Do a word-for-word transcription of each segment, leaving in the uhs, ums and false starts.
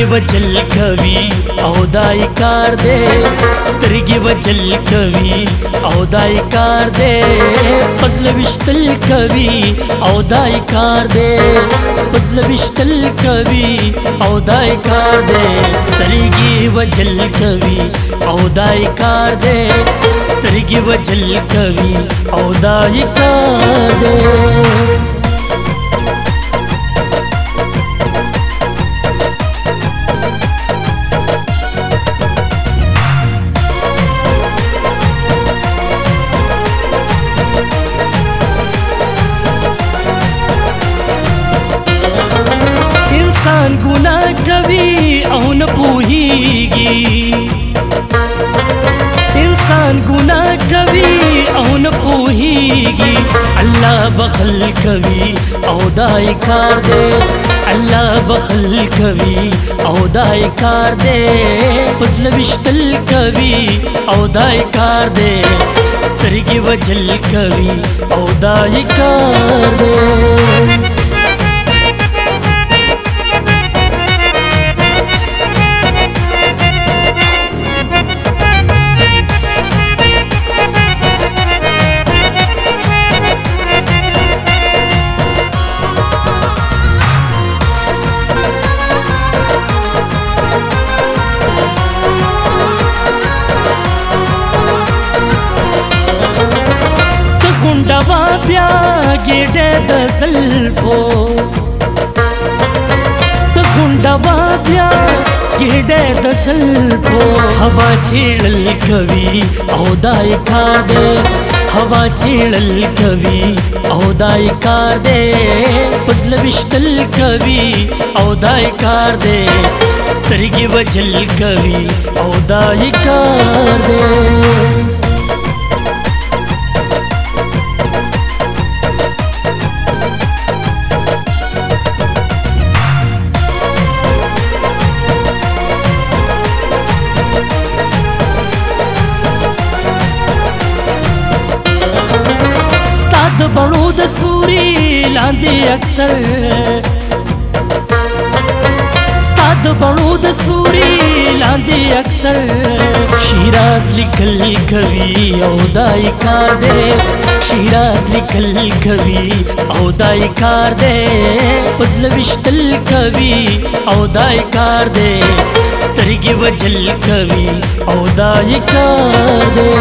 سترګې وجل کوي او دای کار دی سترګې وجل کوي او دای کار دی فصل وشتل کوي او دای کار دی فصل وشتل کوي او دای کار دی سترګې وجل کوي او دای کار دی سترګې وجل کوي او دای کار دی انسان گناہ کوي او نه پوهیږي انسان گناہ کوي او نه پوهیږي الله بخل کوي او دای کار دی الله بخل کوي او دای کار دی فضل وشتل کوي او دای کار دی سترګې وجل کوي او دای کار دی غونډوا بیا ګډه د زلفو د غونډوا بیا ګډه د زلفو هوا چیړل کوي او دای کار دی هوا چیړل کوي او دای کار دی فضل وشتل کوي او دای کار دی سترګې وجل کوي او دای کار دی د بڼو د سوري لاندې اکثر ستا د بڼو د سوري لاندې اکثر شیراز لیکل کوي او دای کار دی شیراز لیکل کوي او دای کار دی فضل وشتل کوي او دای کار دی سترګې وجل کوي او دای کار دی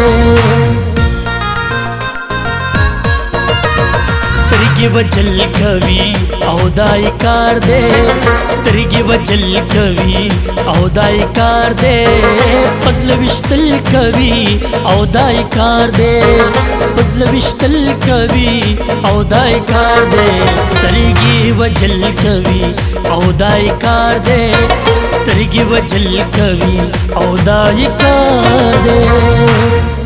سترګې وجل کوي او دای کار دی سترګې وجل کوي او دای کار دی فضل وشتل کوي او دای کار دی فضل وشتل کوي او دای کار دی سترګې وجل کوي او دای کار دی سترګې وجل کوي او دای کار دی